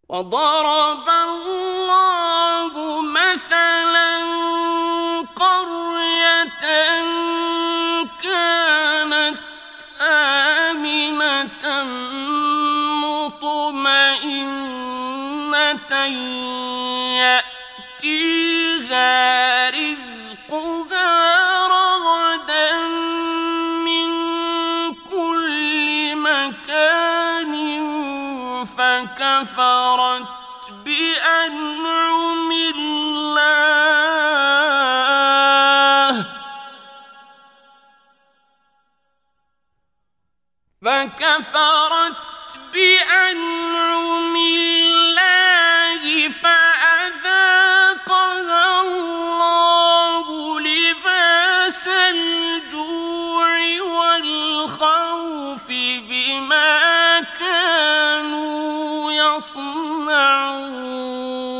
وضرب الله مثلا قرية كانت آمنة مطمئنة يأتيها رزقها رغدا من كل مكان فكفرت بأنعم الله فأذاقها الله لباس الجوع والخوف بما كانوا يصنعون.